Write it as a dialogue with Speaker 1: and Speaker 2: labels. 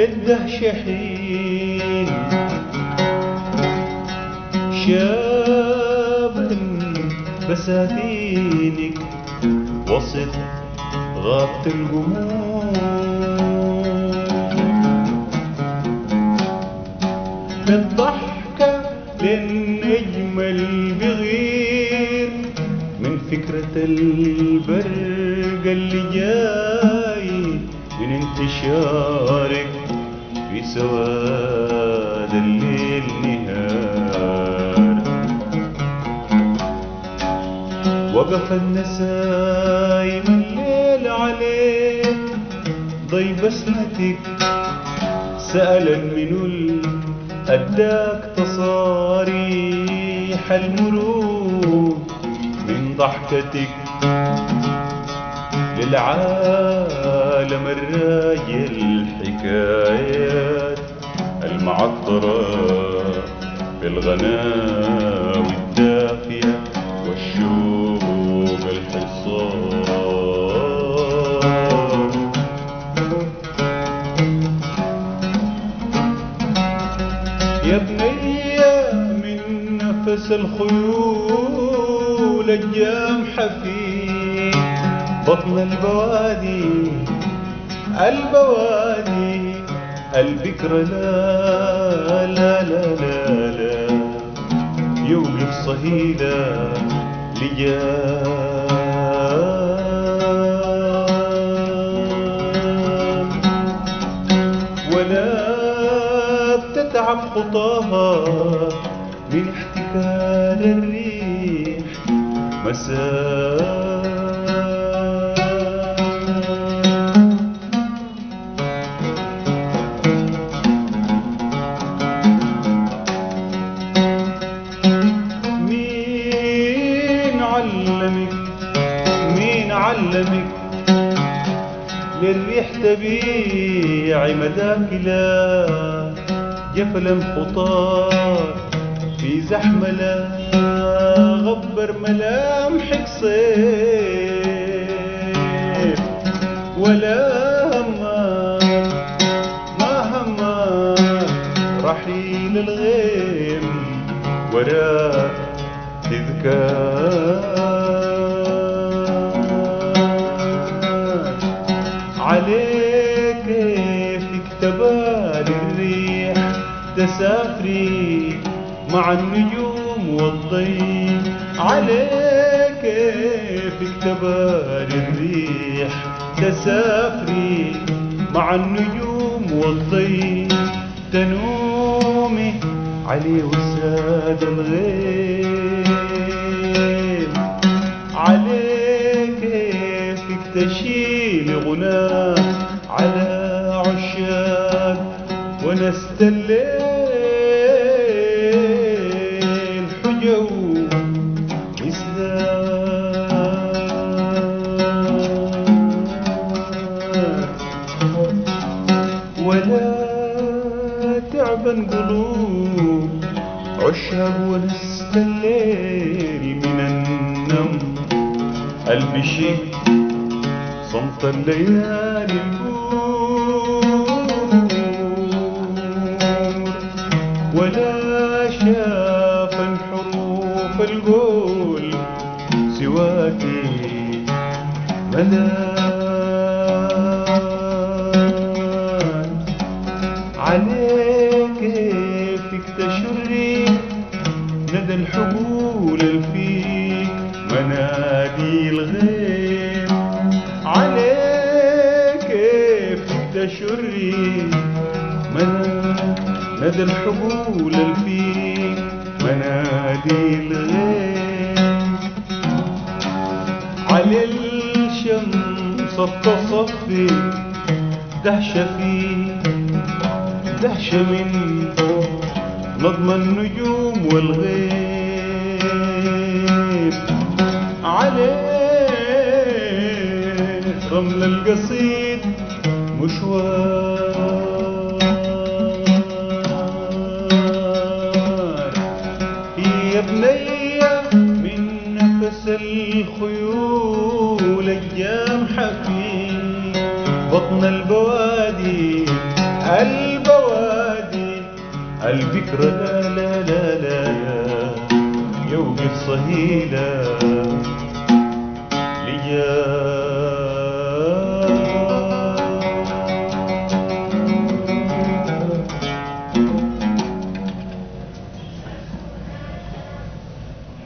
Speaker 1: للدهشة حين شابا بساتينك وسط غابة القمور، بالضحكة للنجم البغير من فكرة البرق اللي جاي من انتشارك في سواد الليل نهار. وقف النسايم الليل عليك ضي بسمتك، سأل منو أداك تصاريح المرور من ضحكتك للعالم الراجي الحكايات المعطرة بالغناوي الدافية والشوق الحصان. يا بنية من نفس الخيول الجامحة في بطن البوادي، البوادي البكرة لا لا لا لا لا يوقف صهيلة لجام، ولا بتتعب خطاها من احتكار الريح مساء. مين علمك للريح تبيعي مداكلة جفل خطار في زحمة لا غبر ملامحك صيف، ولا همان ما همان رحيل الغيم وراك تذكار. عليك كيفك تبالي الريح تسافري مع النجوم والضي، عليك كيفك تبالي الريح تسافري مع النجوم والضي، تنومي علي وساد الغيم، عليك كيفك تشيل غناء على عشاق ونست الليل حجو مسداد، ولا تعبن قلوب عشاق ونست الليل من النم البشي صمت الليالي البور، ولا شافن حروف القول سواكي ملان. عليك كيفك تشري ندى الحبول الفيك منادي الغيم، عليك كيفك تشري ندى الحبول الفيك منادي الغيم. على الشمس التصفي دهشة فيك دهشة من نظم النجوم والغيب، عليه رمل القصيد مشوار. يا بنية من نفس الخيول الجامحة في بطن البوادي، البوادي الفكرة لا لا لا لا لا يوقف صهيلة لجا